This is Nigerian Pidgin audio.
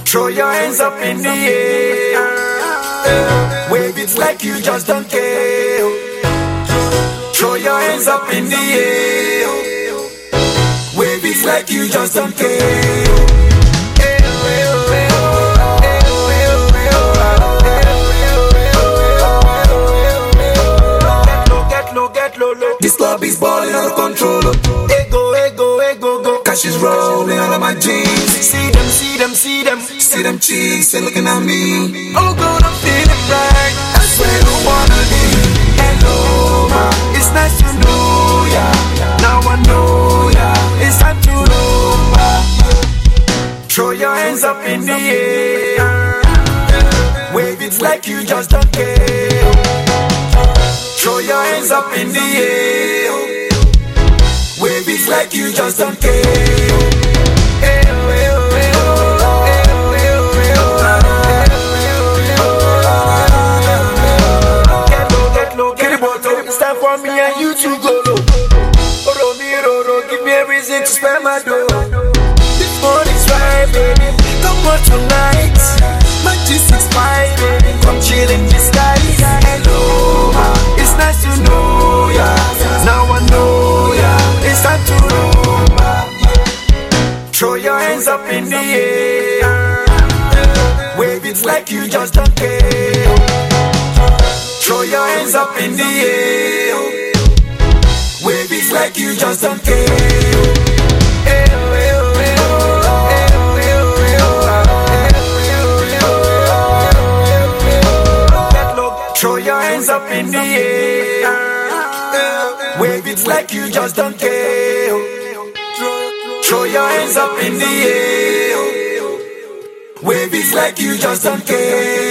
Throw your hands up in the air. Wave it like you just don't care. Throw your hands up in the air. Wave it like you just don't care. This club is balling out of control. Ego, ego, ego, go. Cash is rolling out of my jeans. See them, see them, see them. See them cheeks, they looking at me. Oh God, I'm feeling right. I swear I don't wanna leave. Hello, ma, it's nice to know ya. Now I know ya. It's time to know ma. Throw your hands up in the air. Wave it like you just don't care. Throw your hands up in the air. Wave it like you just don't care. Get the bottle, it's time for me and you to go low. Give me a reason to spend my dough. This morning's right, baby. Come on tonight. My G65, baby. Come chill in the skies. Hello, ma. It's nice to know ya. Now I know ya. It's time to know ma. Throw your hands up in the air. Wave it like you just don't care. Throw your hands up in the air. Wave it like you just don't care. Throw your hands up in the air. Wave it like you just don't care. Throw your hands up in the air. Wave it like you just don't care.